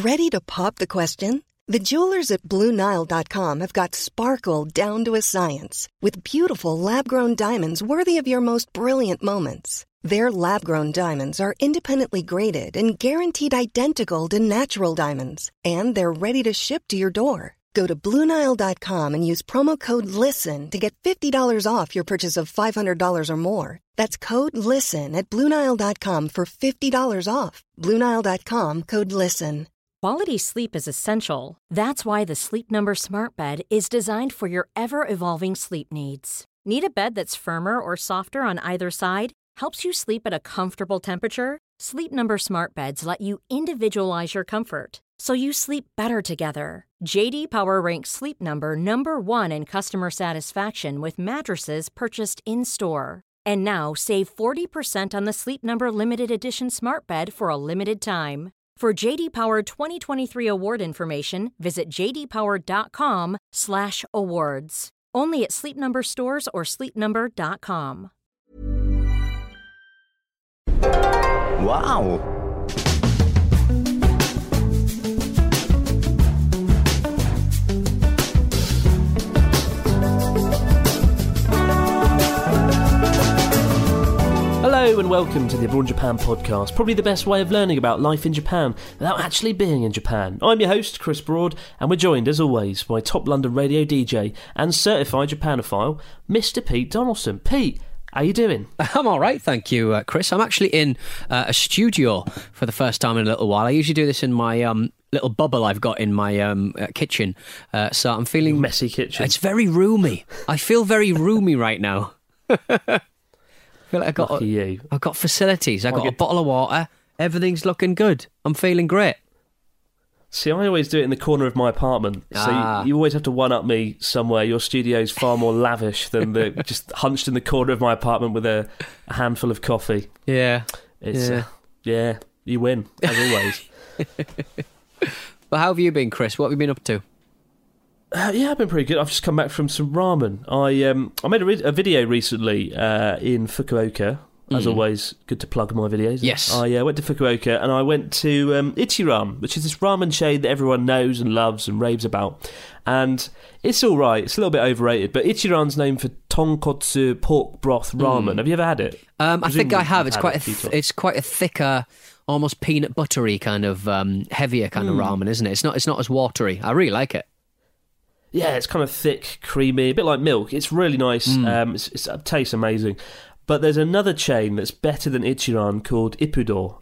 Ready to pop the question? The jewelers at BlueNile.com have got sparkle down to a science with beautiful lab-grown diamonds worthy of your most brilliant moments. Their lab-grown diamonds are independently graded and guaranteed identical to natural diamonds, and they're ready to ship to your door. Go to BlueNile.com and use promo code LISTEN to get $50 off your purchase of $500 or more. That's code LISTEN at BlueNile.com for $50 off. BlueNile.com, code LISTEN. Quality sleep is essential. That's why the Sleep Number Smart Bed is designed for your ever-evolving sleep needs. Need a bed that's firmer or softer on either side? Helps you sleep at a comfortable temperature? Sleep Number Smart Beds let you individualize your comfort, so you sleep better together. J.D. Power ranks Sleep Number number 1 in customer satisfaction with mattresses purchased in-store. And now, save 40% on the Sleep Number Limited Edition Smart Bed for a limited time. For J.D. Power 2023 award information, visit jdpower.com/awards. Only at Sleep Number stores or sleepnumber.com. Wow! Hello and welcome to the Abroad Japan podcast, probably the best way of learning about life in Japan without actually being in Japan. I'm your host, Chris Broad, and we're joined, as always, by top London radio DJ and certified Japanophile, Mr. Pete Donaldson. Pete, how you doing? I'm all right, thank you, Chris. I'm actually in a studio for the first time in a little while. I usually do this in my little bubble I've got in my kitchen, so I'm feeling... Messy kitchen. It's very roomy. I feel very roomy right now. I feel like I've got facilities. I've got a bottle of water. Everything's looking good. I'm feeling great. See, I always do it in the corner of my apartment. So you always have to one-up me somewhere. Your studio's far more lavish than the just hunched in the corner of my apartment with a handful of coffee. Yeah. Yeah, you win, as always. Well, how have you been, Chris? What have you been up to? Yeah, I've been pretty good. I've just come back from some ramen. I made a video recently in Fukuoka. As always, good to plug my videos. Yes. I went to Fukuoka and I went to Ichiran, which is this ramen chain that everyone knows and loves and raves about. And it's all right. It's a little bit overrated, but Ichiran's known for tonkotsu pork broth ramen. Have you ever had it? I think I have. It's quite a thicker, almost peanut buttery kind of heavier kind of ramen, isn't it? It's not as watery. I really like it. Yeah, it's kind of thick, creamy, a bit like milk. It's really nice. It tastes amazing. But there's another chain that's better than Ichiran called Ippudo.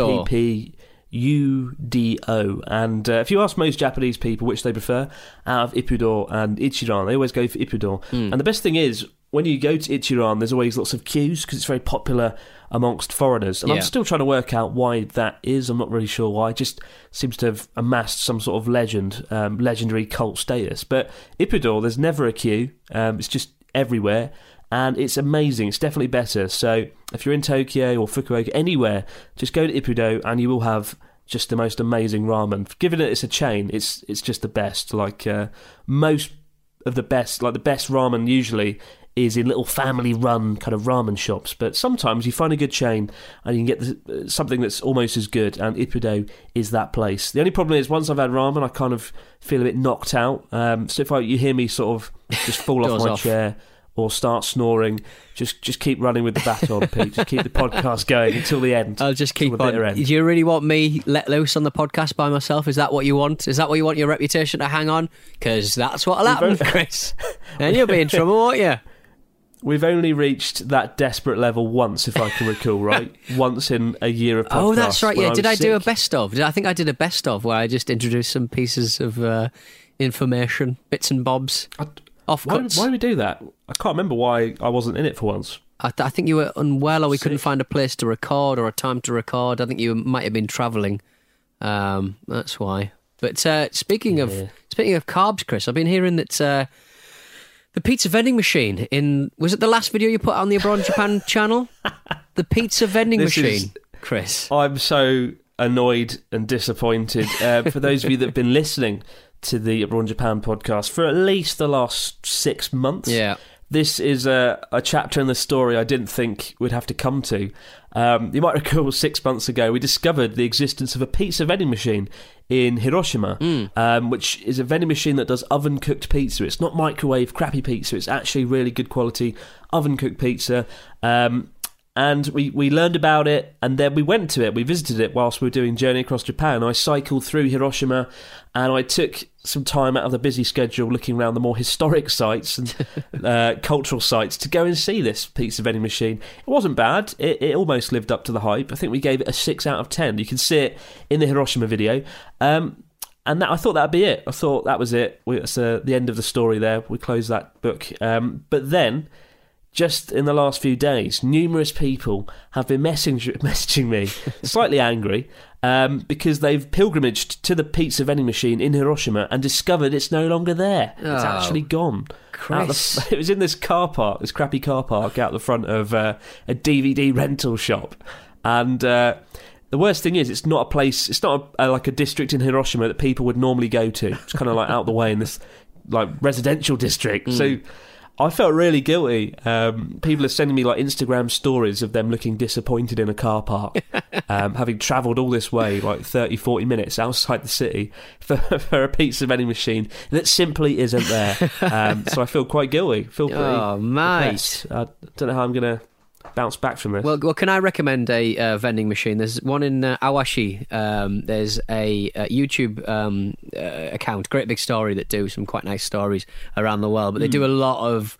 Ippudo. And if you ask most Japanese people which they prefer, out of Ippudo and Ichiran, they always go for Ippudo. And the best thing is, when you go to Ichiran, there's always lots of queues because it's very popular amongst foreigners. And I'm still trying to work out why that is. I'm not really sure why. It just seems to have amassed some sort of legendary cult status. But Ippudo, there's never a queue. It's just everywhere. And it's amazing. It's definitely better. So if you're in Tokyo or Fukuoka, anywhere, just go to Ippudo and you will have just the most amazing ramen. Given that it's a chain, it's just the best. Like most of the best, like the best ramen usually is in little family-run kind of ramen shops. But sometimes you find a good chain and you can get something that's almost as good, and Ippudo is that place. The only problem is once I've had ramen, I kind of feel a bit knocked out. So if you hear me sort of just fall off my chair or start snoring, just keep running with the baton, Pete. Just keep the podcast going until the end. I'll just keep on. Do you really want me let loose on the podcast by myself? Is that what you want? Is that what you want your reputation to hang on? Because that's what'll happen, Chris. And you'll be in trouble, won't you? We've only reached that desperate level once, if I can recall, right? Once in a year of podcasts. Oh, that's right, yeah. Did I do a best of? I think I did a best of where I just introduced some pieces of information, bits and bobs, offcuts. Why do we do that? I can't remember why I wasn't in it for once. I think you were unwell, or we couldn't find a place to record or a time to record. I think you might have been travelling. That's why. But speaking of carbs, Chris, I've been hearing that... the pizza vending machine was it the last video you put on the Abroad Japan channel? The pizza vending machine, Chris. I'm so annoyed and disappointed. For those of you that have been listening to the Abroad Japan podcast for at least the last 6 months, this is a chapter in the story I didn't think we'd have to come to. You might recall 6 months ago we discovered the existence of a pizza vending machine in Hiroshima, which is a vending machine that does oven-cooked pizza. It's not microwave crappy pizza, it's actually really good quality oven-cooked pizza. And we learned about it, and then we went to it. We visited it whilst we were doing Journey Across Japan. I cycled through Hiroshima, and I took some time out of the busy schedule looking around the more historic sites and cultural sites to go and see this pizza vending machine. It wasn't bad. It almost lived up to the hype. I think we gave it a 6 out of 10. You can see it in the Hiroshima video. And I thought that'd be it. I thought that was it. It's the end of the story there. We closed that book. But then, just in the last few days, numerous people have been messaging me, slightly angry, because they've pilgrimaged to the pizza vending machine in Hiroshima and discovered it's no longer there. It's actually gone. It was in this car park, this crappy car park out the front of a DVD rental shop. And the worst thing is, it's not a place, it's not like a district in Hiroshima that people would normally go to. It's kind of like out the way in this like residential district. So I felt really guilty. People are sending me like Instagram stories of them looking disappointed in a car park, having travelled all this way, like 30, 40 minutes outside the city for a pizza vending machine that simply isn't there. So I feel quite guilty. Feel pretty depressed. I don't know how I'm going to bounce back from this. Well, can I recommend a vending machine? There's one in Awashi. There's a YouTube account, Great Big Story, that do some quite nice stories around the world, but they do a lot of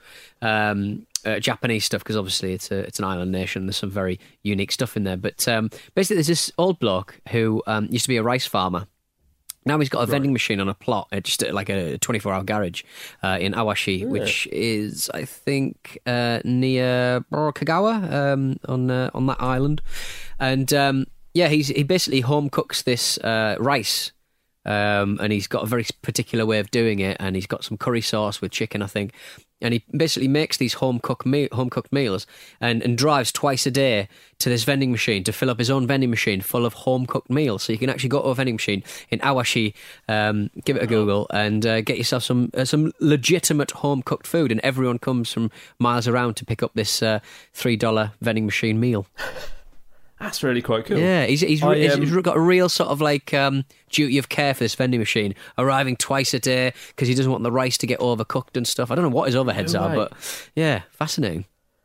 Japanese stuff because obviously it's an island nation. There's some very unique stuff in there. But basically, there's this old bloke who used to be a rice farmer. Now he's got a vending machine on a plot, just like a 24-hour garage in Awashi, which is, I think, near Kagawa on that island. And he basically home cooks this rice, and he's got a very particular way of doing it, and he's got some curry sauce with chicken, I think. And he basically makes these home-cooked meals and drives twice a day to this vending machine to fill up his own vending machine full of home-cooked meals. So you can actually go to a vending machine in Awashi, give it a Google, and get yourself some legitimate home-cooked food. And everyone comes from miles around to pick up this $3 vending machine meal. That's really quite cool. Yeah, he's got a real sort of like duty of care for this vending machine, arriving twice a day because he doesn't want the rice to get overcooked and stuff. I don't know what his overheads are, but yeah, fascinating.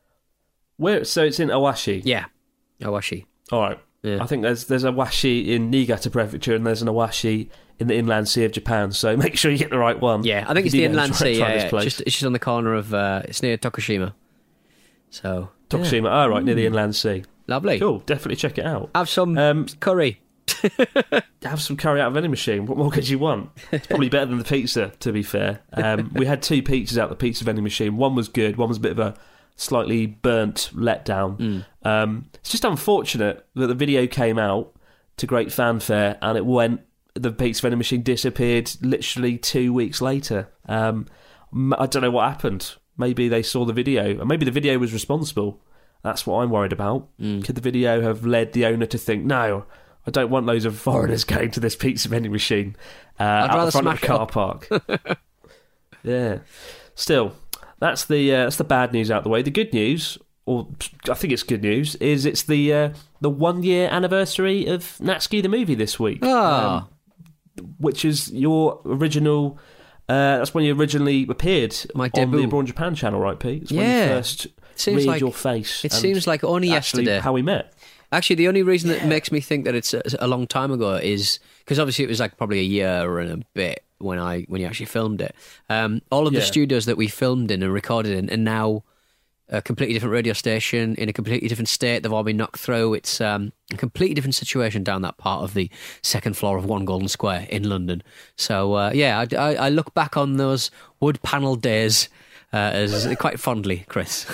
So it's in Awashi? Yeah, Awashi. All right. Yeah. I think there's a Awashi in Niigata Prefecture and there's an Awashi in the Inland Sea of Japan, so make sure you get the right one. Yeah, I think it's the Inland Sea, It's just on the corner of, it's near Tokushima. So Tokushima, right, near the Inland Sea. Lovely. Cool, definitely check it out. Have some curry. Have some curry out of vending machine. What more could you want? It's probably better than the pizza, to be fair. We had 2 pizzas out the pizza vending machine. One was good, one was a bit of a slightly burnt letdown. It's just unfortunate that the video came out to great fanfare and the pizza vending machine disappeared literally 2 weeks later. I don't know what happened. Maybe they saw the video, and maybe the video was responsible. That's what I'm worried about. Could the video have led the owner to think, no, I don't want loads of foreigners going to this pizza vending machine out the front of a car park? Yeah. Still, that's the bad news out the way. The good news, or I think it's good news, is it's the 1 year anniversary of Natsuki the movie this week. Which is your original... that's when you originally appeared on the Abroad Japan channel, right, Pete? It's when you first read your face. It seems like only yesterday. How we met. Actually, the only reason that makes me think that it's a long time ago is because obviously it was like probably a year and a bit when you actually filmed it. All of the studios that we filmed in and recorded in are now a completely different radio station in a completely different state. They've all been knocked through. It's a completely different situation down that part of the second floor of One Golden Square in London. So I look back on those wood panelled days as quite fondly, Chris.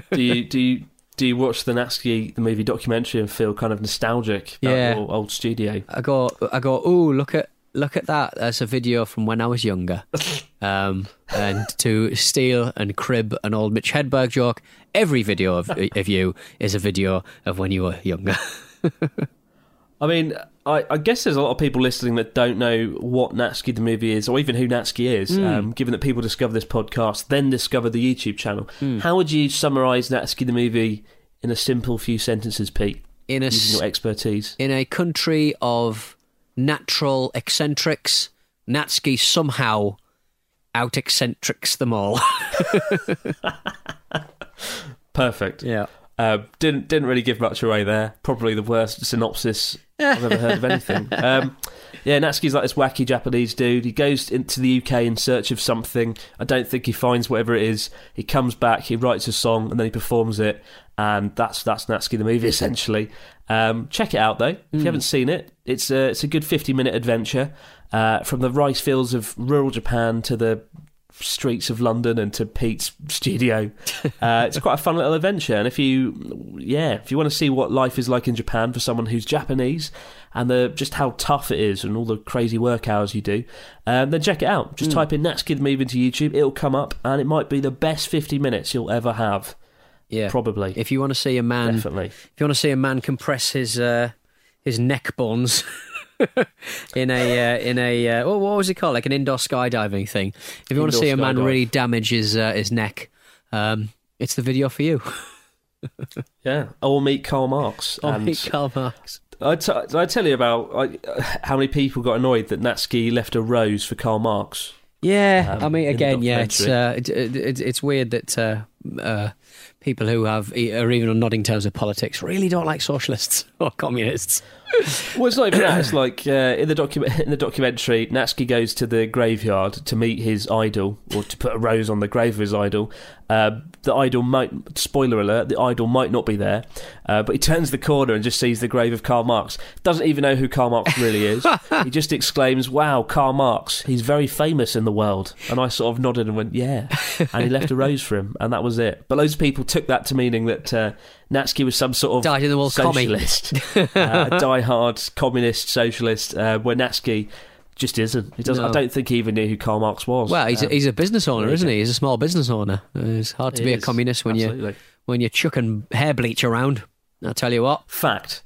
Do you watch the Natsuki the movie documentary and feel kind of nostalgic about your old studio? I go. Ooh, look at that. That's a video from when I was younger. And to steal and crib an old Mitch Hedberg joke, every video of you is a video of when you were younger. I mean, I guess there's a lot of people listening that don't know what Natsuki the movie is, or even who Natsuki is, given that people discover this podcast, then discover the YouTube channel. How would you summarise Natsuki the movie in a simple few sentences, Pete, using your expertise? In a country of natural eccentrics, Natsuki somehow out-eccentrics them all. Perfect. Yeah. Didn't really give much away there. Probably the worst synopsis I've ever heard of anything. Natsuki's like this wacky Japanese dude. He goes into the UK in search of something. I don't think he finds whatever it is. He comes back, he writes a song, and then he performs it. And that's Natsuki the movie, essentially. Check it out, though. If you haven't seen it, it's a good 50-minute adventure. From the rice fields of rural Japan to the streets of London and to Pete's studio. It's quite a fun little adventure, and if you want to see what life is like in Japan for someone who's Japanese and just how tough it is and all the crazy work hours you do, then check it out. Just type in Natsuki the movie into YouTube, it'll come up, and it might be the best 50 minutes you'll ever have. Yeah, probably. If you want to see a man, definitely. If you want to see a man compress his neck bones in a what was it called? Like an indoor skydiving thing. If you want to see a man really damage his neck, it's the video for you. Yeah, or meet Karl Marx. I tell you about how many people got annoyed that Natsuki left a rose for Karl Marx. Yeah, I mean, again, it's weird that people who are even on nodding terms with politics really don't like socialists or communists. Well, it's not even that. It's like in the documentary, Natsuki goes to the graveyard to meet his idol, or to put a rose on the grave of his idol. The idol might, spoiler alert, the idol might not be there, but he turns the corner and just sees the grave of Karl Marx. Doesn't even know who Karl Marx really is. He just exclaims, "Wow, Karl Marx, he's very famous in the world." And I sort of nodded and went, "Yeah." And he left a rose for him, and that was it. But loads of people took that to meaning that Natsuki was some sort of dyed-in-the-wool socialist, a die-hard communist socialist, where Natsuki just isn't. He doesn't. No. I don't think he even knew who Karl Marx was. Well, he's a business owner, isn't he? He's a small business owner. It's hard to be a communist when you're chucking hair bleach around. I'll tell you what. Fact.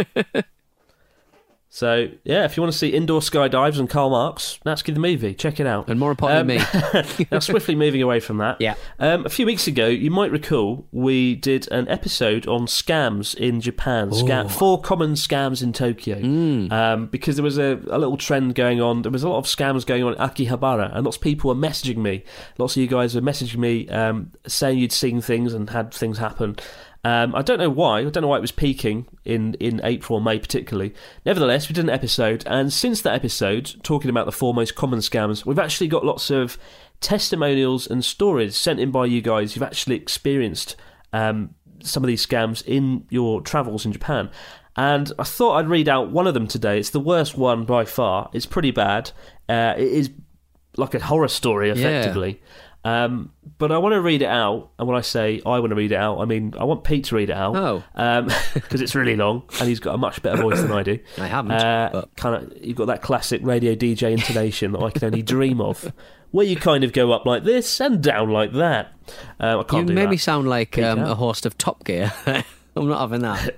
So, yeah, if you want to see indoor skydives and Karl Marx, Natsuki the movie, check it out. And more importantly, me. Now, swiftly moving away from that. Yeah. A few weeks ago, you might recall, we did an episode on scams in Japan. 4 common scams in Tokyo. Because there was a little trend going on. There was a lot of scams going on in Akihabara, and lots of people were messaging me. Lots of you guys were messaging me saying you'd seen things and had things happen. I don't know why. I don't know why it was peaking in April or May particularly. Nevertheless, we did an episode, and since that episode, talking about the 4 most common scams, we've actually got lots of testimonials and stories sent in by you guys who've actually experienced some of these scams in your travels in Japan. And I thought I'd read out one of them today. It's the worst one by far. It's pretty bad. It is like a horror story, effectively. Yeah. But I want to read it out, and when I say I want to read it out, I mean I want Pete to read it out. Oh, because it's really long, and he's got a much better voice than I do. I haven't. You've got that classic radio DJ intonation that I can only dream of, where you kind of go up like this and down like that. I can't do that. You made me sound like a host of Top Gear. I'm not having that.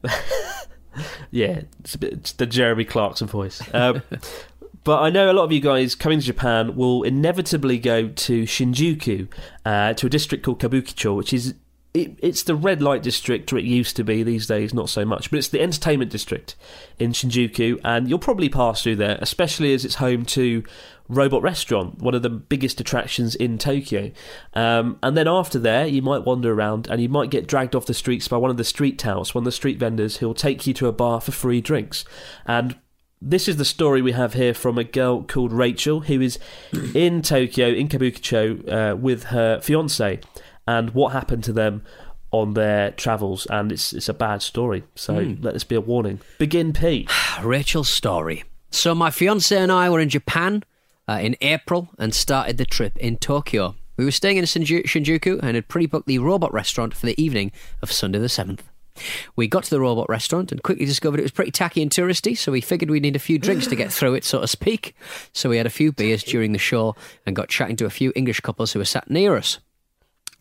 Yeah, it's the Jeremy Clarkson voice. But I know a lot of you guys coming to Japan will inevitably go to Shinjuku, to a district called Kabukicho, which is it's the red light district, or it used to be. These days, not so much. But it's the entertainment district in Shinjuku, and you'll probably pass through there, especially as it's home to Robot Restaurant, one of the biggest attractions in Tokyo. And then after there, you might wander around, and you might get dragged off the streets by one of the street touts, one of the street vendors who'll take you to a bar for free drinks. And this is the story we have here from a girl called Rachel, who is in Tokyo, in Kabukicho, with her fiancé, and what happened to them on their travels. And it's a bad story, so let this be a warning. Begin, Pete. Rachel's story. So my fiancé and I were in Japan in April and started the trip in Tokyo. We were staying in Shinjuku and had pre-booked the Robot Restaurant for the evening of Sunday the 7th. We got to the Robot Restaurant and quickly discovered it was pretty tacky and touristy, so we figured we'd need a few drinks to get through it, so to speak. So we had a few beers during the show and got chatting to a few English couples who were sat near us.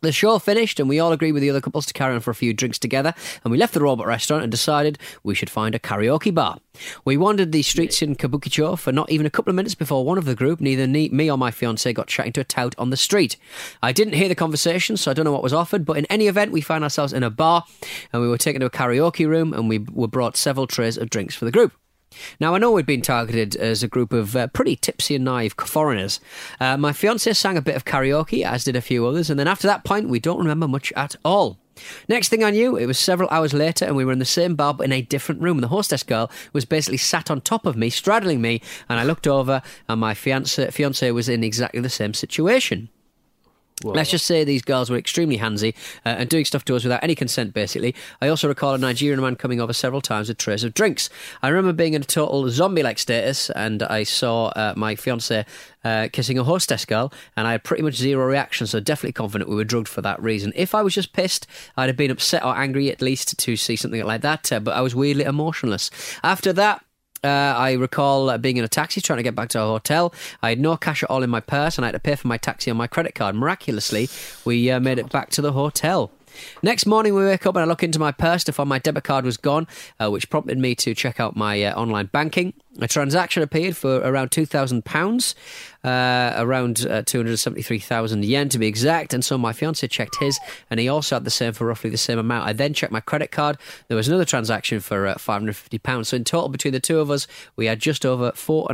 The show finished and we all agreed with the other couples to carry on for a few drinks together, and we left the robot restaurant and decided we should find a karaoke bar. We wandered the streets in Kabukicho for not even a couple of minutes before one of the group, neither me or my fiancée, got chatting to a tout on the street. I didn't hear the conversation, so I don't know what was offered, but in any event, we found ourselves in a bar and we were taken to a karaoke room and we were brought several trays of drinks for the group. Now, I know we'd been targeted as a group of pretty tipsy and naive foreigners. My fiancée sang a bit of karaoke, as did a few others, and then after that point, we don't remember much at all. Next thing I knew, it was several hours later and we were in the same bar but in a different room. The hostess girl was basically sat on top of me, straddling me, and I looked over and my fiancée was in exactly the same situation. Whoa. Let's just say these girls were extremely handsy and doing stuff to us without any consent, basically. I also recall a Nigerian man coming over several times with trays of drinks. I remember being in a total zombie-like status, and I saw my fiancée kissing a hostess girl, and I had pretty much zero reaction, so definitely confident we were drugged for that reason. If I was just pissed, I'd have been upset or angry at least to see something like that, but I was weirdly emotionless. After that, I recall being in a taxi trying to get back to our hotel. I had no cash at all in my purse and I had to pay for my taxi on my credit card. Miraculously, we made it back to the hotel. Next morning we wake up and I look into my purse to find my debit card was gone, which prompted me to check out my online banking. A transaction appeared for around £2,000, around 273,000 yen to be exact, and so my fiancé checked his and he also had the same for roughly the same amount. I then checked my credit card. There was another transaction for £550, so in total between the two of us we had just over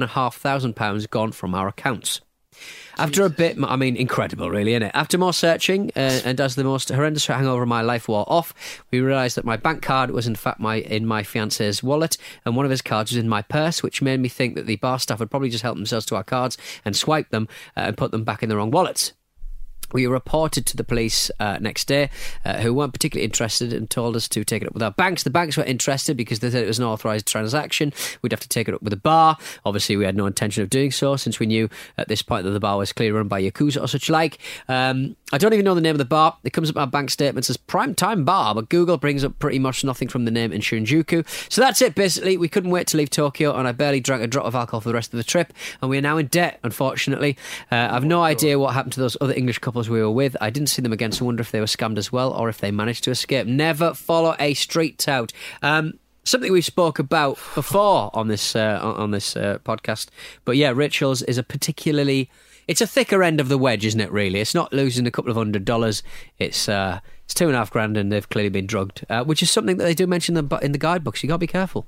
£4,500 gone from our accounts. After a bit, I mean, incredible, really, isn't it? After more searching, and as the most horrendous hangover of my life wore off, we realised that my bank card was in fact in my fiancé's wallet, and one of his cards was in my purse, which made me think that the bar staff had probably just helped themselves to our cards and swiped them and put them back in the wrong wallets. We reported to the police next day, who weren't particularly interested and told us to take it up with our banks. The banks were interested because they said it was an authorised transaction. We'd have to take it up with the bar. Obviously, we had no intention of doing so since we knew at this point that the bar was clearly run by Yakuza or such like. I don't even know the name of the bar. It comes up in our bank statements as Prime Time Bar, but Google brings up pretty much nothing from the name in Shinjuku. So that's it, basically. We couldn't wait to leave Tokyo, and I barely drank a drop of alcohol for the rest of the trip, and we are now in debt, unfortunately. I've no idea what happened to those other English couples we were with. I didn't see them again, so I wonder if they were scammed as well or if they managed to escape. Never follow a street tout. Something we spoke about before on this podcast. But yeah, Rachel's is a particularly... It's a thicker end of the wedge, isn't it, really? It's not losing a couple of $100. It's $2,500 and they've clearly been drugged, which is something that they do mention in the guidebooks. You got to be careful.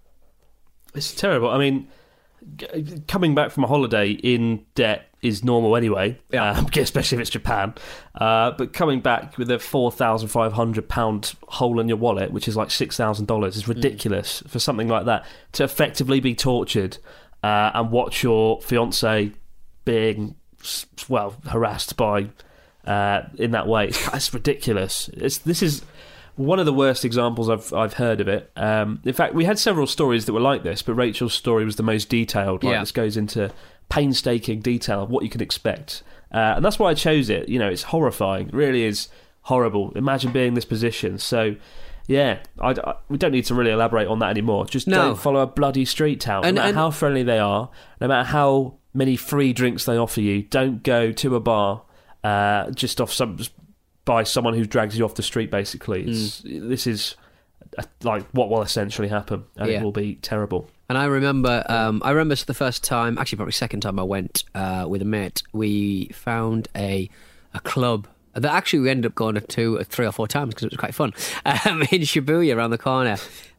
It's terrible. I mean, coming back from a holiday in debt is normal anyway, especially if it's Japan. But coming back with a £4,500 hole in your wallet, which is like $6,000, is ridiculous for something like that. To effectively be tortured and watch your fiancé being, well, harassed by in that way, it's ridiculous. This is one of the worst examples I've heard of it. In fact, we had several stories that were like this, but Rachel's story was the most detailed. This goes into painstaking detail of what you can expect, and that's why I chose it. You know, it's horrifying. It really is horrible. Imagine being in this position. So yeah, we don't need to really elaborate on that anymore. Just don't follow a bloody street tout. No matter how friendly they are, no matter how many free drinks they offer you, don't go to a bar just by someone who drags you off the street, basically. This is like what will essentially happen, and it will be terrible. And I remember the first time, actually probably second time I went with a mate, we found a club that actually we ended up going to 3 or 4 times because it was quite fun, in Shibuya around the corner.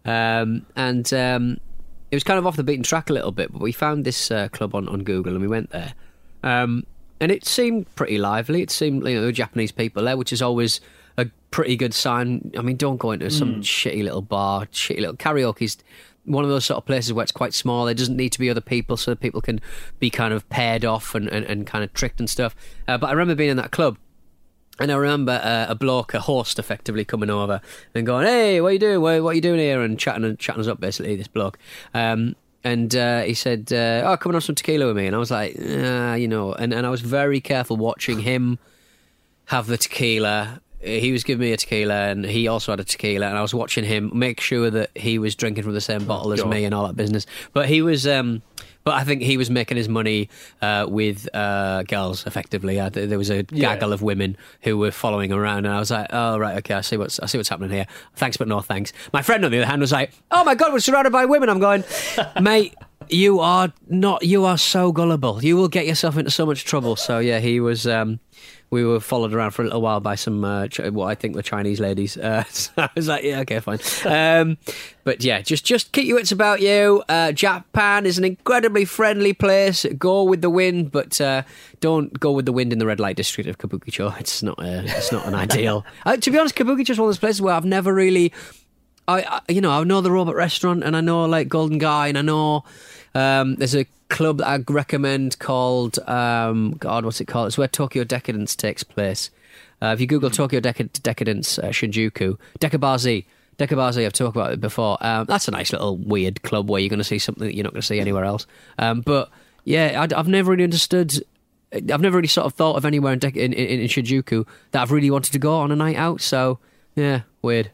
It was kind of off the beaten track a little bit, but we found this club on Google and we went there. And it seemed pretty lively. It seemed, there were Japanese people there, which is always a pretty good sign. I mean, don't go into some shitty little bar, shitty little karaoke's one of those sort of places where it's quite small. There doesn't need to be other people, so people can be kind of paired off and kind of tricked and stuff. But I remember being in that club, and I remember a host effectively coming over and going, "Hey, what are you doing? What are you doing here?" And chatting us up, basically, this bloke. And he said, "Oh, come and have some tequila with me." And I was like, and I was very careful watching him have the tequila. He was giving me a tequila and he also had a tequila, and I was watching him make sure that he was drinking from the same bottle as me and all that business. But he was But I think he was making his money with girls, effectively. There was a gaggle of women who were following around, and I was like, oh, right, okay, I see what's happening here. Thanks, but no thanks. My friend, on the other hand, was like, oh my God, we're surrounded by women. I'm going, mate, you are so gullible. You will get yourself into so much trouble. So, yeah, he was... we were followed around for a little while by some, what I think were Chinese ladies. So I was like, yeah, okay, fine. But yeah, just keep your wits about you. Japan is an incredibly friendly place. Go with the wind, but don't go with the wind in the red light district of Kabukicho. It's not an ideal. To be honest, Kabukicho is one of those places where I've never really... I know the Robot Restaurant, and I know like Golden Guy, and I know there's a club that I recommend called what's it called? It's where Tokyo Decadence takes place. If you Google Tokyo Decadence Shinjuku, Dekabazi, I've talked about it before. That's a nice little weird club where you're going to see something that you're not going to see anywhere else. But yeah, I've never really understood. I've never really sort of thought of anywhere in Shinjuku that I've really wanted to go on a night out. So yeah, weird.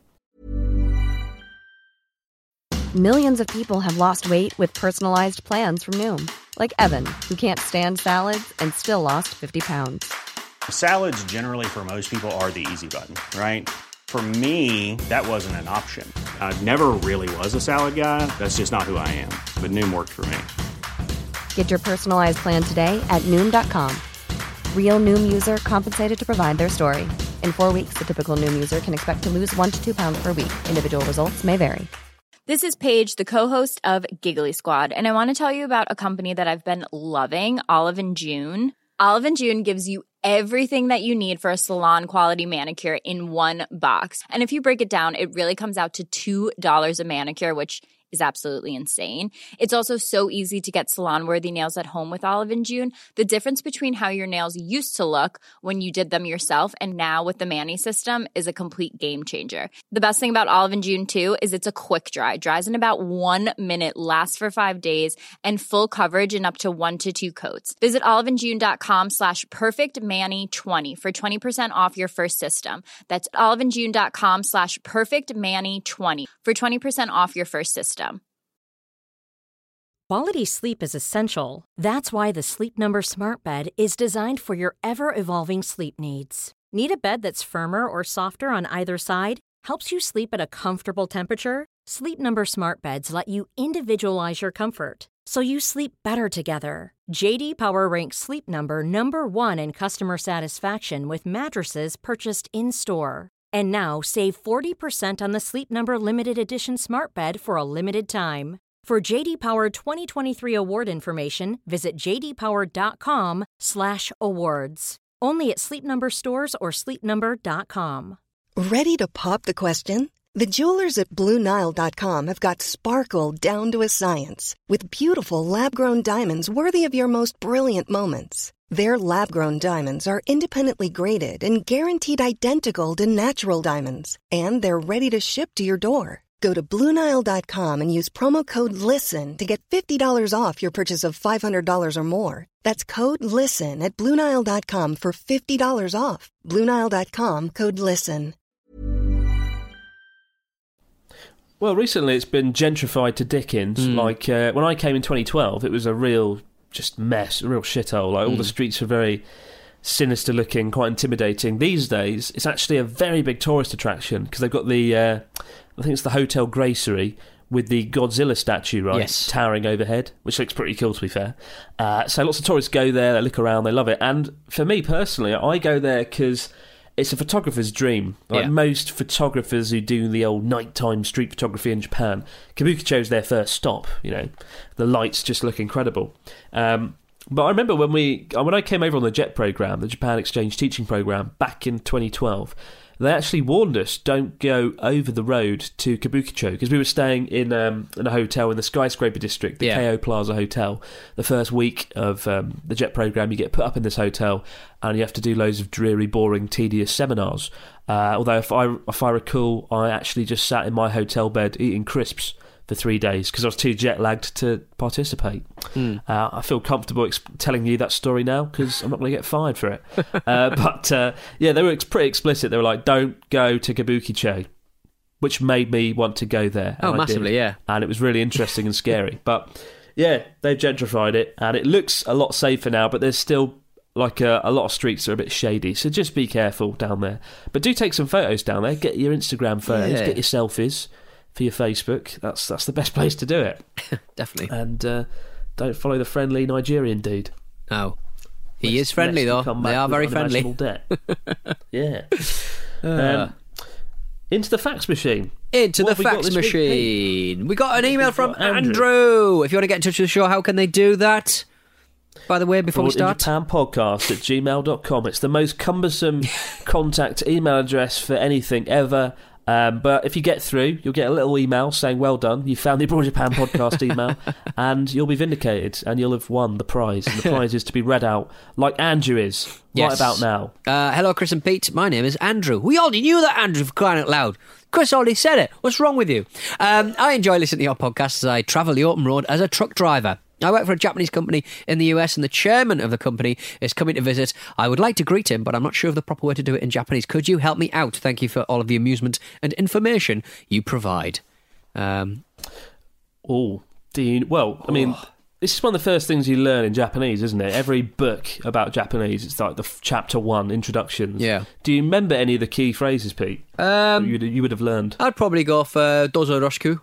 Millions of people have lost weight with personalized plans from Noom. Like Evan, who can't stand salads and still lost 50 pounds. Salads generally for most people are the easy button, right? For me, that wasn't an option. I never really was a salad guy. That's just not who I am. But Noom worked for me. Get your personalized plan today at Noom.com. Real Noom user compensated to provide their story. In 4 weeks, the typical Noom user can expect to lose 1 to 2 pounds per week. Individual results may vary. This is Paige, the co-host of Giggly Squad, and I want to tell you about a company that I've been loving, Olive & June. Olive & June gives you everything that you need for a salon-quality manicure in one box. And if you break it down, it really comes out to $2 a manicure, which is absolutely insane. It's also so easy to get salon-worthy nails at home with Olive & June. The difference between how your nails used to look when you did them yourself and now with the Mani system is a complete game changer. The best thing about Olive & June, too, is it's a quick dry. Dries in about 1 minute, lasts for 5 days, and full coverage in up to 1 to 2 coats. Visit oliveandjune.com/perfectmani20 for 20% off your first system. That's oliveandjune.com/perfectmani20 for 20% off your first system. Quality sleep is essential. That's why the Sleep Number Smart Bed is designed for your ever-evolving sleep needs. Need a bed that's firmer or softer on either side? Helps you sleep at a comfortable temperature? Sleep Number Smart Beds let you individualize your comfort, so you sleep better together. J.D. Power ranks Sleep Number number 1 in customer satisfaction with mattresses purchased in-store. And now, save 40% on the Sleep Number Limited Edition Smart Bed for a limited time. For J.D. Power 2023 award information, visit jdpower.com/awards. Only at Sleep Number stores or sleepnumber.com. Ready to pop the question? The jewelers at BlueNile.com have got sparkle down to a science with beautiful lab-grown diamonds worthy of your most brilliant moments. Their lab-grown diamonds are independently graded and guaranteed identical to natural diamonds, and they're ready to ship to your door. Go to BlueNile.com and use promo code LISTEN to get $50 off your purchase of $500 or more. That's code LISTEN at BlueNile.com for $50 off. BlueNile.com, code LISTEN. Well, recently it's been gentrified to Dickens. Like, when I came in 2012, it was a real just mess, a real shithole. Like, all the streets were very sinister looking, quite intimidating. These days, it's actually a very big tourist attraction because they've got the, I think it's the Hotel Gracery with the Godzilla statue, right? Yes. Towering overhead, which looks pretty cool, to be fair. So lots of tourists go there, they look around, they love it. And for me personally, I go there because it's a photographer's dream. Like most photographers who do the old nighttime street photography in Japan, Kabukicho's their first stop. You know, the lights just look incredible. But I remember when I came over on the JET program, the Japan Exchange Teaching Program, back in 2012, they actually warned us, don't go over the road to Kabukicho, because we were staying in a hotel in the skyscraper district, the Keio Plaza Hotel. The first week of the JET program, you get put up in this hotel and you have to do loads of dreary, boring, tedious seminars. Although if I recall, I actually just sat in my hotel bed eating crisps for 3 days because I was too jet lagged to participate. I feel comfortable telling you that story now because I'm not going to get fired for it. But they were pretty explicit. They were like, don't go to Kabukicho, which made me want to go there. Oh, massively, yeah. And it was really interesting and scary. But Yeah, they've gentrified it, and it looks a lot safer now, but there's still like a lot of streets that are a bit shady, so just be careful down there. But do take some photos down there. Get your Instagram photos, get your selfies for your Facebook. That's the best place to do it. Definitely. And don't follow the friendly Nigerian dude. No. He is friendly, though. They are very friendly. Yeah. Into the fax machine. Into the fax machine. We got an email from Andrew. If you want to get in touch with the show, how can they do that? By the way, before we start, BroadInJapanPodcast@gmail.com. It's the most cumbersome contact email address for anything ever. But if you get through, you'll get a little email saying, well done, you found the Abroad Japan podcast email, and you'll be vindicated, and you'll have won the prize. And the prize is to be read out like Andrew is right about now. Hello, Chris and Pete. My name is Andrew. We already knew that, Andrew, for crying out loud. Chris already said it. What's wrong with you? I enjoy listening to your podcast as I travel the open road as a truck driver. I work for a Japanese company in the US, and the chairman of the company is coming to visit. I would like to greet him, but I'm not sure of the proper way to do it in Japanese. Could you help me out? Thank you for all of the amusement and information you provide. This is one of the first things you learn in Japanese, isn't it? Every book about Japanese, it's like the chapter 1, introductions. Yeah. Do you remember any of the key phrases, Pete? You would have learned. I'd probably go for dozo yoroshiku.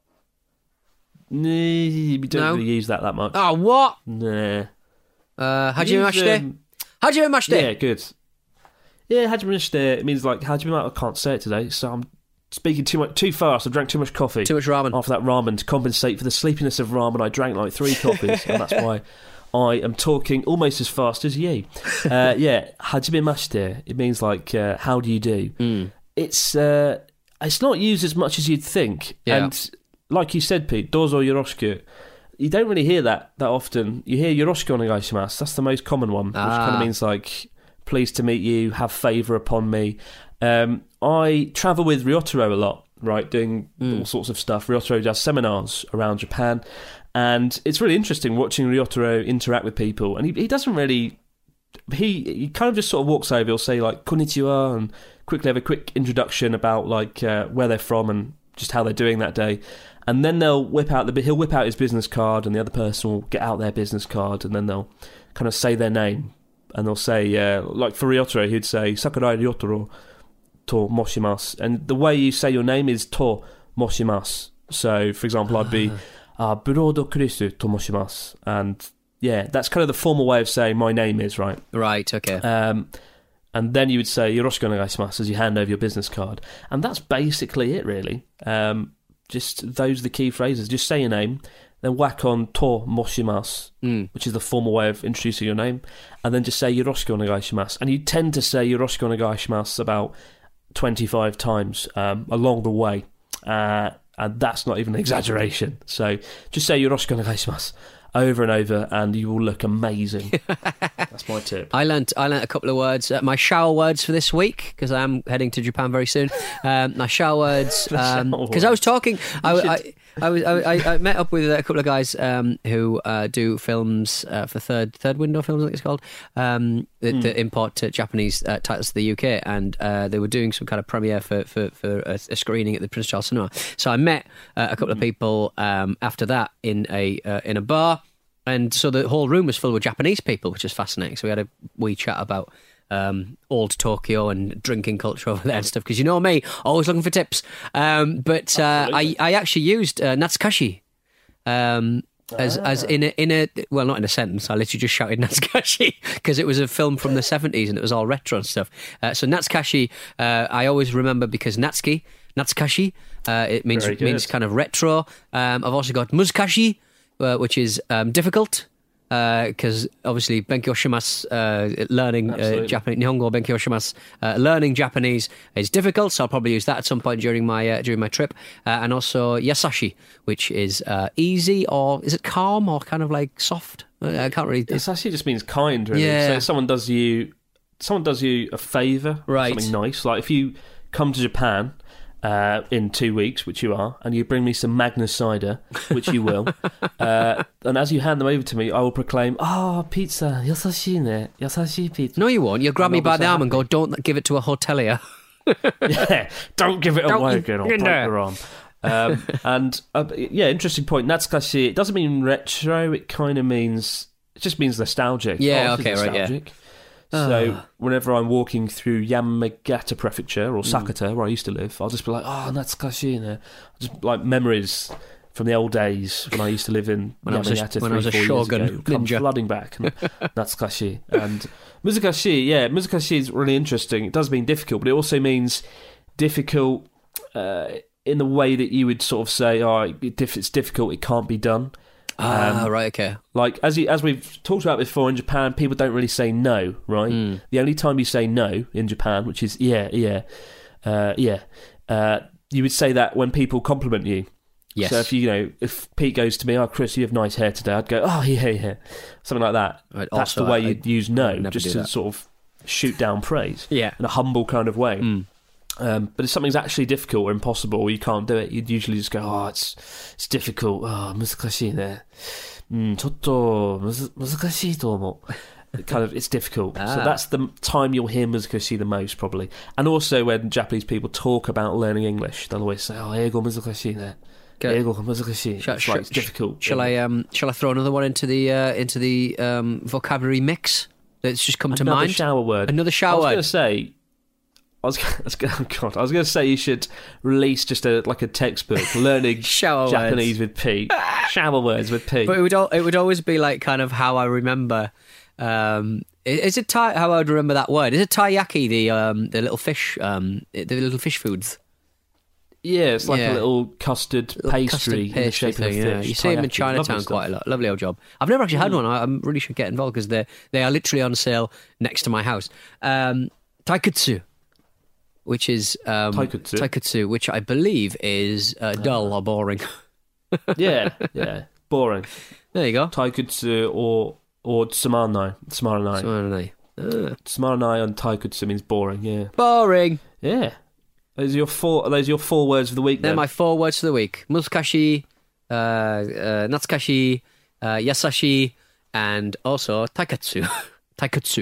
We don't really use that much. Oh, what? Nah. Hajime mashite? Hajime mashite? Yeah, good. Yeah, hajime mashite. It means like, hajime, I can't say it today, so I'm speaking too fast. I drank too much coffee. Too much ramen. After that ramen, to compensate for the sleepiness of ramen, I drank like 3 coffees, and that's why I am talking almost as fast as you. Yeah, hajime mashite. It means like, how do you do? It's not used as much as you'd think. Yeah. And like you said, Pete, dozo yoroshiku. You don't really hear that often. You hear yoroshiku onegaishimasu. That's the most common one, which kind of means like, pleased to meet you, have favour upon me. I travel with Ryotaro a lot, right, doing all sorts of stuff. Ryotaro does seminars around Japan, and it's really interesting watching Ryotaro interact with people. And he doesn't really... He kind of just sort of walks over, he'll say like, konnichiwa, and quickly have a quick introduction about like where they're from and just how they're doing that day. And then he'll whip out his business card, and the other person will get out their business card, and then they'll kind of say their name, and they'll say, like for Ryotaro, he'd say Sakurai Ryotaro to moshimasu, and the way you say your name is to moshimasu. So, for example, I'd be Burodo Kurisu to moshimasu, and yeah, that's kind of the formal way of saying my name is, right? Right, okay. And then you would say yoroshiku onegaishimasu as you hand over your business card, and that's basically it, really. Just those are the key phrases. Just say your name, then whack on to moshimasu, which is the formal way of introducing your name, and then just say yoroshiku onegaishimasu. And you tend to say yoroshiku onegaishimasu about 25 times along the way, and that's not even an exaggeration. So just say yoroshiku onegaishimasu over and over, and you will look amazing. That's my tip. I learnt a couple of words, my shower words for this week, because I am heading to Japan very soon. My shower words, because I was talking, I met up with a couple of guys who do films for Third Window Films, I think it's called, that import Japanese titles to the UK, and they were doing some kind of premiere for a screening at the Prince Charles Cinema. So I met a couple of people after that in a bar. And so the whole room was full with Japanese people, which is fascinating. So we had a wee chat about old Tokyo and drinking culture over there and stuff. Because you know me, always looking for tips. But I actually used Natsukashi as in a well, not in a sentence. I literally just shouted Natsukashi because it was a film from the 70s and it was all retro and stuff. So Natsukashi, I always remember because Natsukashi, it means kind of retro. I've also got Muzukashi, which is difficult, because obviously Benkyou Shimasu, learning Japanese, Nihongo Benkyou Shimasu, learning Japanese is difficult, so I'll probably use that at some point during my trip. And also Yasashi, which is easy, or is it calm, or kind of like soft? I can't really... Yasashi just means kind, really. Yeah. So if someone does you a favour, right, something nice, like if you come to Japan... in 2 weeks, which you are, and you bring me some Magnus cider, which you will, and as you hand them over to me, I will proclaim, pizza, yasashi ne, yasashi pizza. No, you won't. You'll grab me by the arm and go, don't give it to a hotelier. Yeah, don't give it away again, I'll break your arm. Interesting point. Natsukashi, it doesn't mean retro, it kind of means, it just means nostalgic. Yeah, this is okay, right, nostalgic. So whenever I'm walking through Yamagata Prefecture or Sakata, where I used to live, I'll just be like, Natsukashi in there. Just like memories from the old days when I used to live in Yamagata 3-4 years ago. Come flooding back. Natsukashi. And Muzukashi is really interesting. It does mean difficult, but it also means difficult in the way that you would sort of say, if it's difficult, it can't be done. Right, okay. Like, as we've talked about before, in Japan, people don't really say no, right? The only time you say no in Japan, which is you would say that when people compliment you. Yes. So if Pete goes to me, Chris, you have nice hair today, I'd go, yeah. Something like that. Right, that's the way you'd use no, just to sort of shoot down praise. Yeah. In a humble kind of way. But if something's actually difficult or impossible or you can't do it, you'd usually just go, it's difficult. 難しいね。ちょっと難しいと思う。Kind of, it's difficult. So that's the time you'll hear muzukashi the most, probably. And also when Japanese people talk about learning English, they'll always say, 英語難しいね。英語難しい. It's difficult. Shall I throw another one into the vocabulary mix that's just come to mind? Another shower word. Another shower word. I was going to say you should release just a textbook learning shower Japanese with Pete. Shower words with Pete. But it would always be like kind of how I remember. Is it how I would remember that word? Is it taiyaki, the little fish, the little fish foods? Yeah, it's like a little custard pastry in the shape of a fish. Yeah. You see them in Chinatown quite a lot. Lovely old job. I've never actually had one. I really should get involved because they are literally on sale next to my house. Taikutsu. Which is taikutsu, which I believe is dull or boring. yeah, boring. There you go. Taikutsu or tsumaranai. Tsumaranai and taikutsu means boring. Yeah, boring. Yeah. Are those your four words of the week? They're my 4 words for the week: muzukashi, natsukashi, yasashi, and also taikutsu. Taikutsu.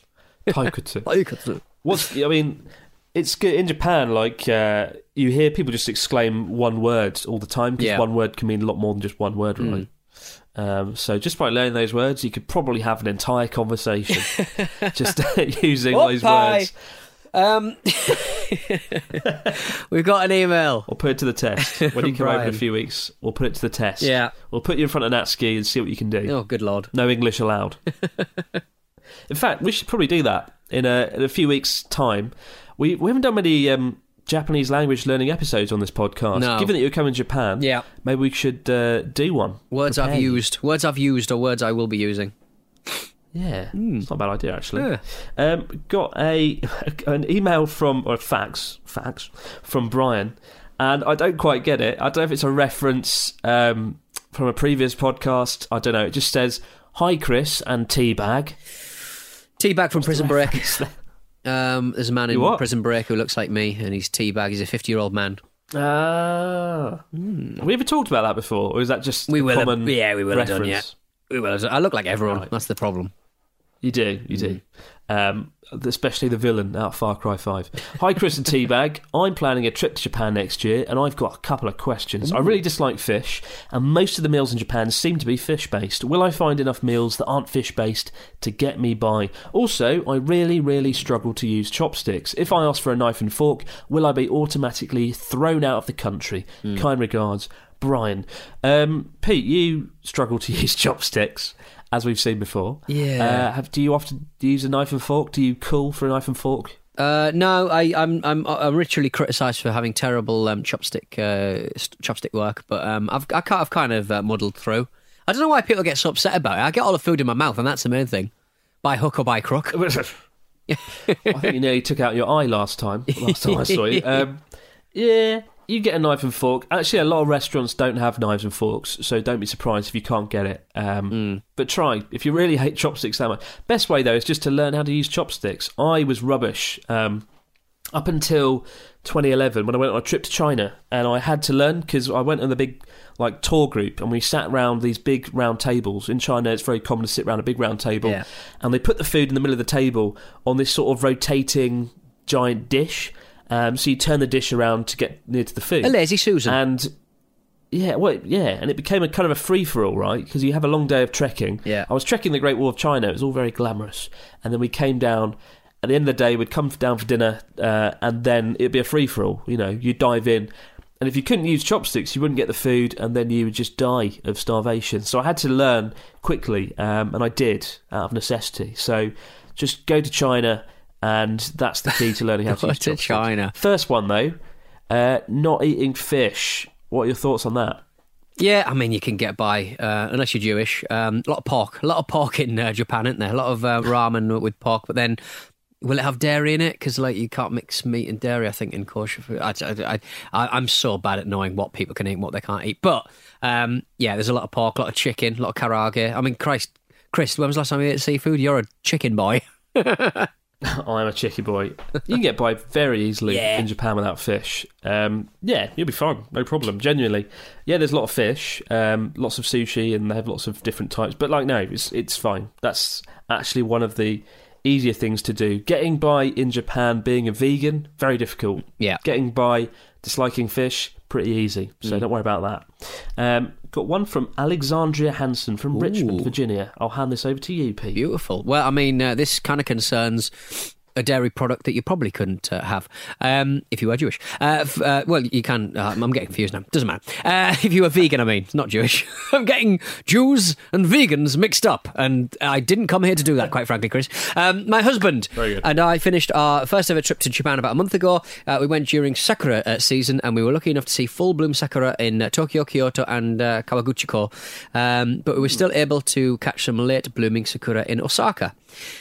It's good in Japan. Like you hear people just exclaim one word all the time because one word can mean a lot more than just one word, right? So just by learning those words, you could probably have an entire conversation just using those words. We've got an email. We'll put it to the test when you come over in a few weeks. We'll put it to the test. Yeah, we'll put you in front of Natsuki and see what you can do. Oh, good lord! No English allowed. In fact, we should probably do that in a few weeks' time. We haven't done many Japanese language learning episodes on this podcast. No. Given that you're coming to Japan, maybe we should do one. Words I've used, or words I will be using. Yeah, it's not a bad idea, actually. Yeah. Got an email from fax from Brian, and I don't quite get it. I don't know if it's a reference from a previous podcast. I don't know. It just says, "Hi, Chris and Teabag." Teabag from Prison Break. There's a man in Prison Break who looks like me, and he's Teabag. He's a 50-year-old man. Have we ever talked about that before, or is that just common we will reference? have done, yeah. We will have done. I look like everyone. Right. That's the problem. You do. Especially the villain out of Far Cry 5. Hi, Chris and Teabag. I'm planning a trip to Japan next year, and I've got a couple of questions. I really dislike fish, and most of the meals in Japan seem to be fish-based. Will I find enough meals that aren't fish-based to get me by? Also, I really, really struggle to use chopsticks. If I ask for a knife and fork, will I be automatically thrown out of the country? Kind regards, Brian. Pete, you struggle to use chopsticks, as we've seen before. Yeah. Do you often use a knife and fork? Do you call for a knife and fork? No, I'm ritually criticised for having terrible chopstick work, but I've kind of muddled through. I don't know why people get so upset about it. I get all the food in my mouth, and that's the main thing. By hook or by crook. I think you nearly took out your eye last time I saw you. Yeah. You get a knife and fork. Actually, a lot of restaurants don't have knives and forks, so don't be surprised if you can't get it. But try. If you really hate chopsticks that much. Best way, though, is just to learn how to use chopsticks. I was rubbish up until 2011 when I went on a trip to China, and I had to learn because I went on the big tour group, and we sat around these big round tables. In China, it's very common to sit around a big round table, and they put the food in the middle of the table on this sort of rotating giant dish. So you turn the dish around to get near to the food. A lazy Susan. And and it became a kind of a free-for-all, right? Because you have a long day of trekking. Yeah. I was trekking the Great Wall of China. It was all very glamorous. And then we came down. At the end of the day, we'd come down for dinner, and then it'd be a free-for-all. You know, you'd dive in. And if you couldn't use chopsticks, you wouldn't get the food, and then you would just die of starvation. So I had to learn quickly, and I did, out of necessity. So just go to China, and that's the key to learning how to use chopsticks. China. First one, though, not eating fish. What are your thoughts on that? Yeah, I mean, you can get by, unless you're Jewish. A lot of pork in Japan, isn't there? A lot of ramen with pork, but then... Will it have dairy in it? Because you can't mix meat and dairy, I think, in kosher food. I'm so bad at knowing what people can eat and what they can't eat. But, there's a lot of pork, a lot of chicken, a lot of karaage. I mean, Christ, Chris, when was the last time you ate seafood? You're a chicken boy. I am a chicken boy. You can get by very easily in Japan without fish. You'll be fine, no problem, genuinely. Yeah, there's a lot of fish, lots of sushi, and they have lots of different types. But, it's fine. That's actually one of the... easier things to do. Getting by in Japan being a vegan, very difficult. Yeah. Getting by disliking fish, pretty easy. So don't worry about that. Got one from Alexandria Hansen from Richmond, Virginia. I'll hand this over to you, Pete. Beautiful. Well, I mean, this kind of concerns a dairy product that you probably couldn't have if you were Jewish. Well, you can. I'm getting confused now. Doesn't matter. If you were vegan, I mean, not Jewish. I'm getting Jews and vegans mixed up, and I didn't come here to do that, quite frankly, Chris. My husband and I finished our first ever trip to Japan about a month ago. We went during sakura season, and we were lucky enough to see full bloom sakura in Tokyo, Kyoto, and Kawaguchiko. But we were still able to catch some late blooming sakura in Osaka.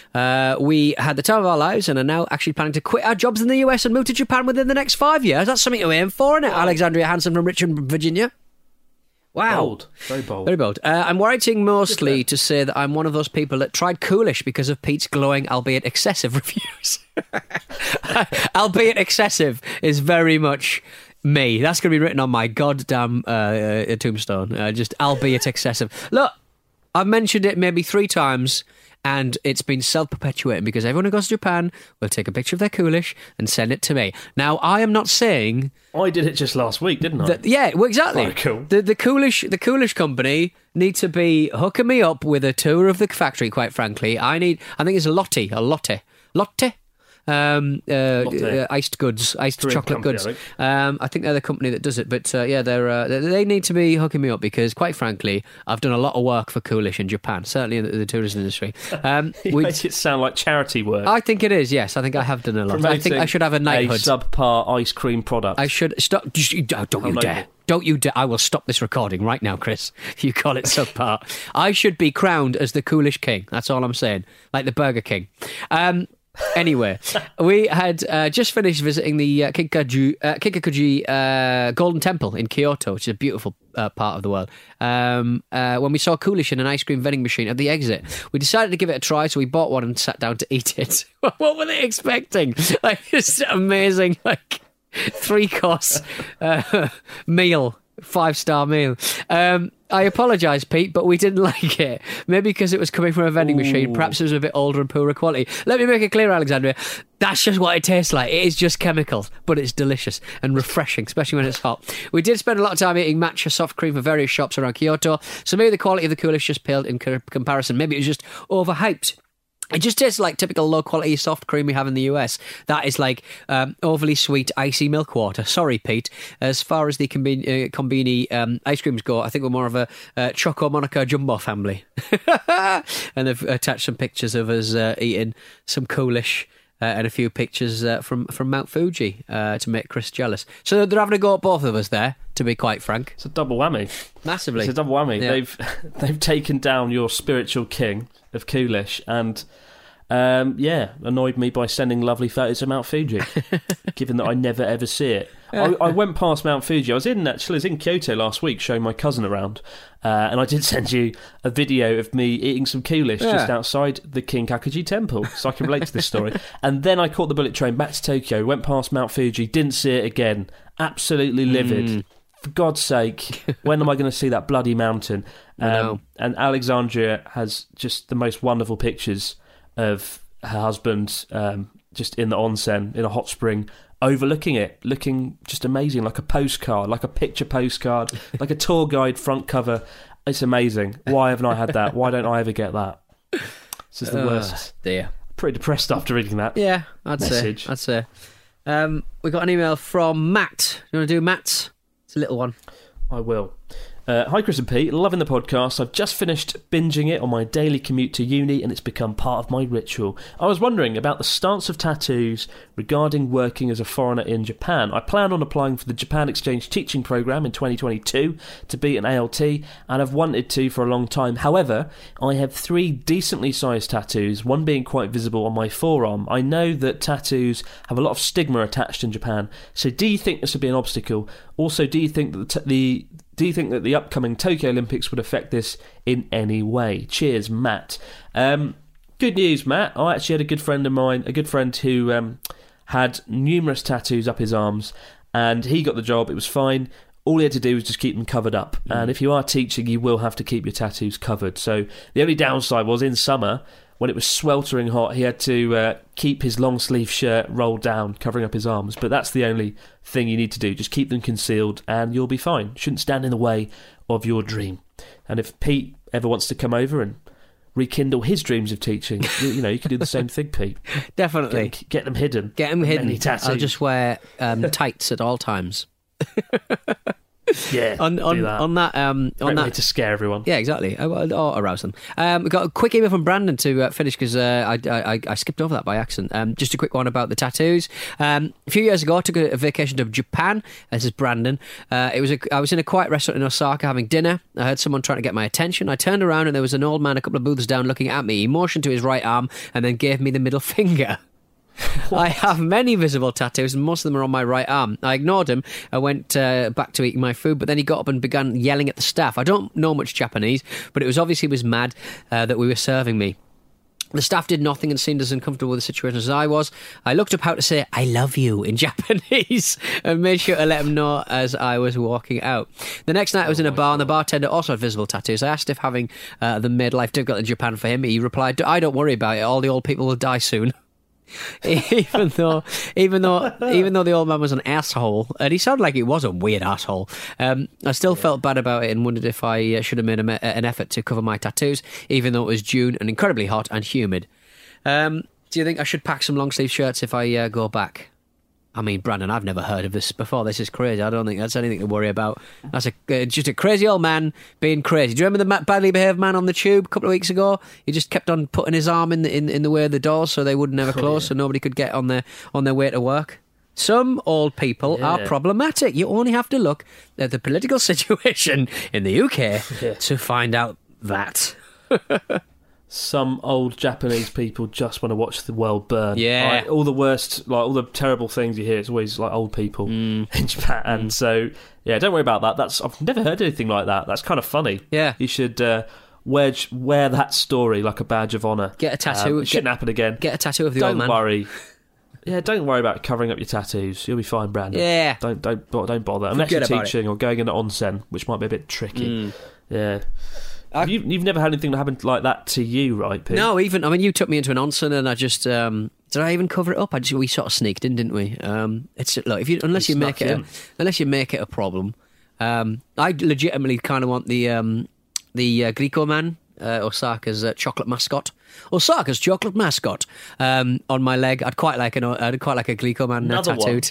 We had the time of our lives and are now actually planning to quit our jobs in the US and move to Japan within the next 5 years. That's something to aim for, isn't it? Alexandria Hansen from Richmond, Virginia. Wow. Bold. Very bold. Very bold. I'm writing mostly to say that I'm one of those people that tried Coolish because of Pete's glowing, albeit excessive, reviews. Albeit excessive is very much... me. That's going to be written on my goddamn tombstone. Just albeit excessive. Look, I've mentioned it maybe 3 times, and it's been self-perpetuating because everyone who goes to Japan will take a picture of their Coolish and send it to me. Now, I am not saying... I did it just last week, didn't I? Yeah, well, exactly. Very cool. The Coolish company need to be hooking me up with a tour of the factory, quite frankly. I think it's Lotte. Iced goods, iced Korean chocolate company, goods. I think they're the company that does it. But they need to be hooking me up because, quite frankly, I've done a lot of work for Coolish in Japan, certainly in the tourism industry. You make it sound like charity work. I think it is. Yes, I think I have done a lot. I think I should have a knighthood. A subpar ice cream product. I should stop. Don't you dare. Don't you dare. I will stop this recording right now, Chris. If you call it subpar. I should be crowned as the Coolish King. That's all I'm saying. Like the Burger King. Anyway, we had just finished visiting the Kinkakuji Golden Temple in Kyoto, which is a beautiful part of the world. When we saw Coolish in an ice cream vending machine at the exit, we decided to give it a try, so we bought one and sat down to eat it. What were they expecting? It's amazing, 3-course meal. 5-star meal. I apologise, Pete, but we didn't like it. Maybe because it was coming from a vending machine. Perhaps it was a bit older and poorer quality. Let me make it clear, Alexandria. That's just what it tastes like. It is just chemicals, but it's delicious and refreshing, especially when it's hot. We did spend a lot of time eating matcha soft cream for various shops around Kyoto, so maybe the quality of the Coolish just paled in comparison. Maybe it was just overhyped. It just tastes like typical low-quality soft cream we have in the US. That is like overly sweet, icy milk water. Sorry, Pete. As far as the Konbini ice creams go, I think we're more of a Choco Monaco Jumbo family. And they've attached some pictures of us eating some Coolish and a few pictures from Mount Fuji to make Chris jealous. So they're having a go at both of us there, to be quite frank. It's a double whammy. Massively. It's a double whammy. Yeah. They've taken down your spiritual king of Coolish and annoyed me by sending lovely photos of Mount Fuji, given that I never ever see it. I went past Mount Fuji. I was in Kyoto last week showing my cousin around, and I did send you a video of me eating some Coolish just outside the Kinkakuji Temple, so I can relate to this story. And then I caught the bullet train back to Tokyo, went past Mount Fuji, didn't see it again, absolutely livid. For God's sake, when am I going to see that bloody mountain? And Alexandria has just the most wonderful pictures of her husband just in the onsen, in a hot spring, overlooking it, looking just amazing, like a postcard, like a picture postcard, like a tour guide front cover. It's amazing. Why haven't I had that? Why don't I ever get that? This is the worst. Dear. Pretty depressed after reading that. Yeah, I'd say. We got an email from Matt. You want to do Matt's? It's a little one. I will. Hi Chris and Pete, loving the podcast. I've just finished binging it on my daily commute to uni and it's become part of my ritual. I was wondering about the stance of tattoos regarding working as a foreigner in Japan. I plan on applying for the Japan Exchange Teaching Programme in 2022 to be an ALT, and I've wanted to for a long time. However, I have 3 decently sized tattoos, one being quite visible on my forearm. I know that tattoos have a lot of stigma attached in Japan, so do you think this would be an obstacle? Also, do you think that the upcoming Tokyo Olympics would affect this in any way? Cheers, Matt. Good news, Matt. I actually had a good friend of mine, a good friend who had numerous tattoos up his arms, and he got the job. It was fine. All he had to do was just keep them covered up. And if you are teaching, you will have to keep your tattoos covered. So the only downside was in summer, when it was sweltering hot, he had to keep his long sleeve shirt rolled down, covering up his arms. But that's the only thing you need to do. Just keep them concealed and you'll be fine. Shouldn't stand in the way of your dream. And if Pete ever wants to come over and rekindle his dreams of teaching, you can do the same thing, Pete. Definitely. Get them hidden. Get them hidden. Tattoos. I'll just wear tights at all times. Yeah, on that way to scare everyone. Yeah, exactly. Or arouse them. We got a quick email from Brandon to finish because I skipped over that by accident. Just a quick one about the tattoos. A few years ago, I took a vacation to Japan. This is Brandon. I was in a quiet restaurant in Osaka having dinner. I heard someone trying to get my attention. I turned around and there was an old man a couple of booths down looking at me. He motioned to his right arm and then gave me the middle finger. I have many visible tattoos and most of them are on my right arm. I ignored him. I went back to eating my food, but then he got up and began yelling at the staff. I don't know much Japanese, but it was obviously he was mad that we were serving me. The staff did nothing and seemed as uncomfortable with the situation as I was. I looked up how to say I love you in Japanese and made sure to let him know as I was walking out. The next night I was in a bar and the bartender also had visible tattoos. I asked if having them made life difficult in Japan for him. He replied, I don't worry about it, all the old people will die soon. even though the old man was an asshole, and he sounded like he was a weird asshole, I still felt bad about it and wondered if I should have made an effort to cover my tattoos, even though it was June and incredibly hot and humid. Do you think I should pack some long sleeve shirts if I go back? I mean, Brandon, I've never heard of this before. This is crazy. I don't think that's anything to worry about. That's just a crazy old man being crazy. Do you remember the badly behaved man on the tube a couple of weeks ago? He just kept on putting his arm in the way of the doors so they wouldn't ever close, so nobody could get on their way to work. Some old people are problematic. You only have to look at the political situation in the UK to find out that. Some old Japanese people just want to watch the world burn. Yeah. All the worst, all the terrible things you hear, it's always old people in Japan. And so, don't worry about that. I've never heard anything like that. That's kind of funny. Yeah. You should wear that story like a badge of honour. Get a tattoo. It shouldn't happen again. Get a tattoo of the old man. Don't worry. Yeah, don't worry about covering up your tattoos. You'll be fine, Brandon. Yeah. Don't bother. Unless you're teaching or going into onsen, which might be a bit tricky. Yeah. You've never had anything that happened like that to you, right, Pete? No, you took me into an onsen and I just did I even cover it up? We sort of sneaked in, didn't we? Unless you make it a problem. I legitimately kind of want the Glico man, Osaka's chocolate mascot. Osaka's chocolate mascot on my leg. I'd quite like a Glico man tattooed.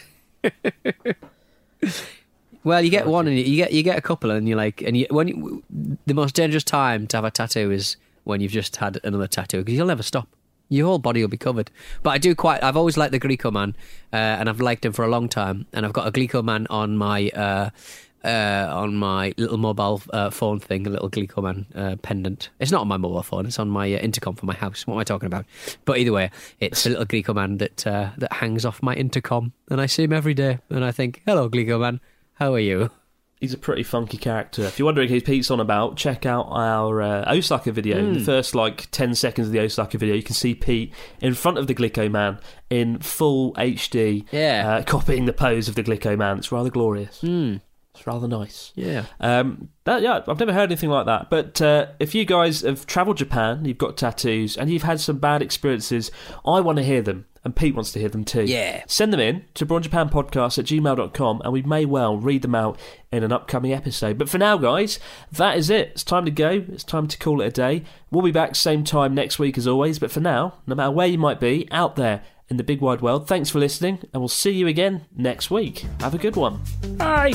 Well, you get one and you get a couple, and you're like, the most dangerous time to have a tattoo is when you've just had another tattoo because you'll never stop. Your whole body will be covered. But I've always liked the Glico man, and I've liked him for a long time. And I've got a Glico man on my little mobile phone thing, a little Glico man pendant. It's not on my mobile phone; it's on my intercom for my house. What am I talking about? But either way, it's a little Glico man that hangs off my intercom, and I see him every day, and I think, "Hello, Glico man. How are you?" He's a pretty funky character. If you're wondering who Pete's on about, check out our Osaka video. The first 10 seconds of the Osaka video, you can see Pete in front of the Glico man in full HD, copying the pose of the Glico man. It's rather glorious. It's rather nice. Yeah. I've never heard anything like that. But if you guys have travelled Japan, you've got tattoos, and you've had some bad experiences, I want to hear them. and Pete wants to hear them too. Yeah. Send them in to brawnjapanpodcast@gmail.com and we may well read them out in an upcoming episode. But for now, guys, that is it. It's time to go. It's time to call it a day. We'll be back same time next week as always. But for now, no matter where you might be out there in the big wide world, thanks for listening and we'll see you again next week. Have a good one. Bye.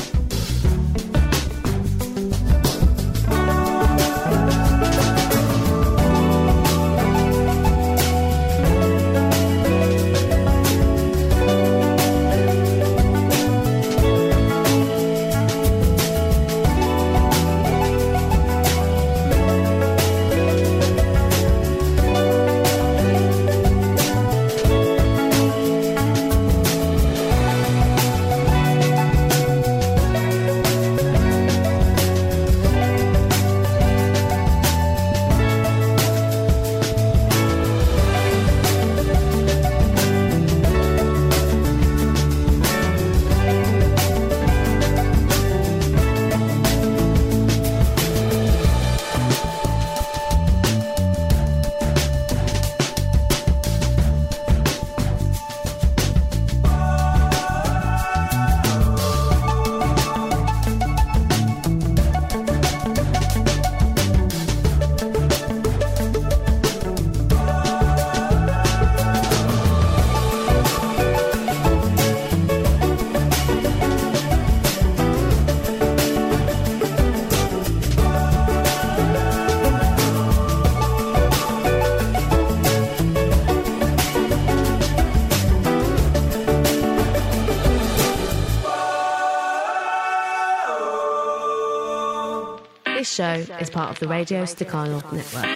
This show is part of the Radio Stakhanov Network.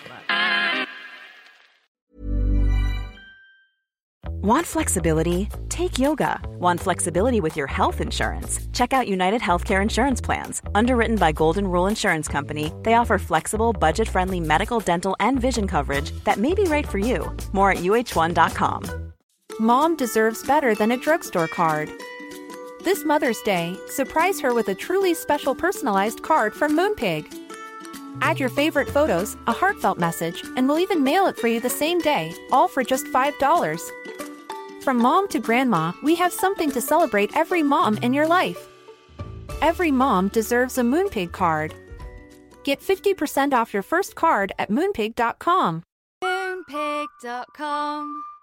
Want flexibility? Take yoga. Want flexibility with your health insurance? Check out United Healthcare Insurance Plans. Underwritten by Golden Rule Insurance Company, they offer flexible, budget-friendly medical, dental, and vision coverage that may be right for you. More at uh1.com. Mom deserves better than a drugstore card. This Mother's Day, surprise her with a truly special personalized card from Moonpig. Add your favorite photos, a heartfelt message, and we'll even mail it for you the same day, all for just $5. From mom to grandma, we have something to celebrate every mom in your life. Every mom deserves a Moonpig card. Get 50% off your first card at Moonpig.com. Moonpig.com